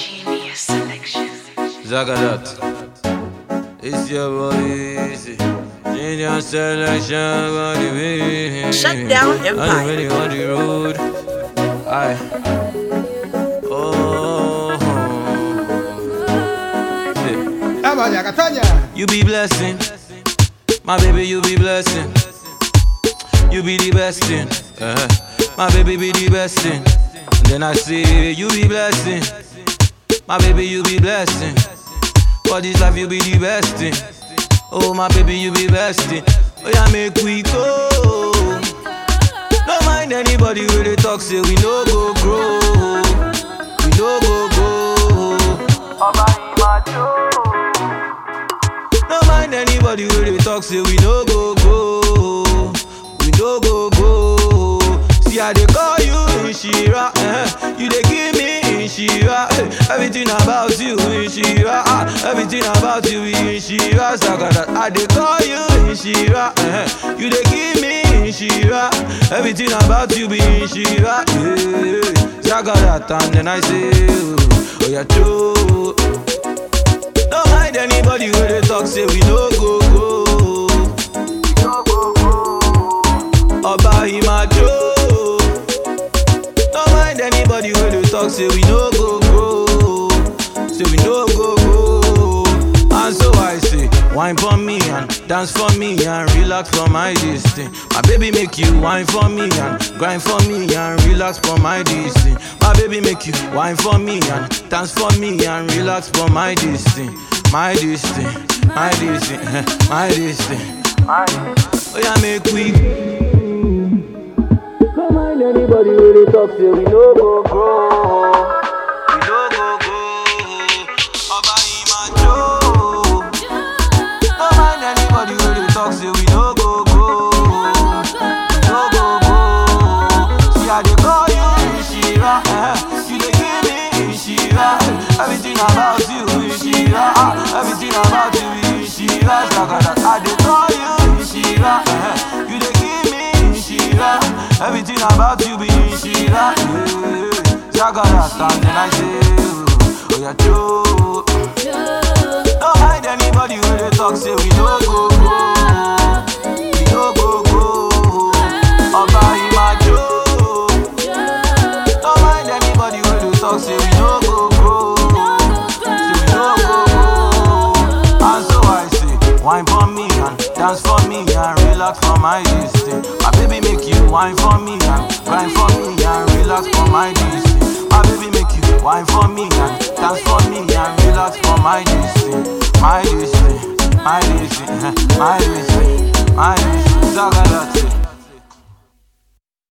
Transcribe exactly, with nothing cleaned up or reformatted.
Genius selection. Zagadat. It's your boy easy. Genius selection. Shut down Empire. I'm ready on the road. Aye. Oh. Yeah. You be blessing. My baby, you be blessing. You be the best thing. Uh-huh. My baby be the best thing. And then I say, you be blessing. My baby, you be blessing. For this life, you be the best thing. Oh, my baby, you be best thing. Oh, yeah, make we go. Don't mind anybody when they talk, say we no go grow. We no go go. Don't mind anybody when they talk, say we no go go. We no go go. See how they call you Inshira, eh? You they give me Inshira, eh? Everything about you Inshira, ah. Everything about you Inshira. Zagadat, I they call you Inshira, eh? You they give me Inshira. Everything about you be Inshira, yeah. Zagadat, and then I say, oh yeah, true. Don't mind anybody when they talk, say we no go go. We no go go. Oba Imajo. Don't mind anybody when they talk, say we no go go. Say we no go go. And so I say, wine for me and dance for me and relax for my distance. My baby make you wine for me and grind for me and relax for my distance. My baby make you wine for me and dance for me and relax for my distance. My distance, my distance, my distance. Oh yeah, make we. Don't mind anybody when they talk, say we no go grow. We no go go. Oba Imajo. Don't mind anybody when they talk, say we no go go. We no go go. See how they call you Inshira, eh? You they give me Inshira. Everything about you Inshira, ah. Everything about you Inshira. Zagadat, I they call you Inshira, eh? You they give me Inshira. Everything about you be Inshira, yeah. Zagadat, and then I say, oh yeah, true. Don't mind anybody when they talk, say we no go go. We no go go. Oba Imajo. Don't mind anybody when they talk, say we no go go. Say we no go go. And so I say, wine for me and dance for me and relax for my distance. My baby make you wine for me and grind for me and relax for my distance. My baby make you wine for me and dance for me and relax for my distance. My distance, my distance, my distance, my distance.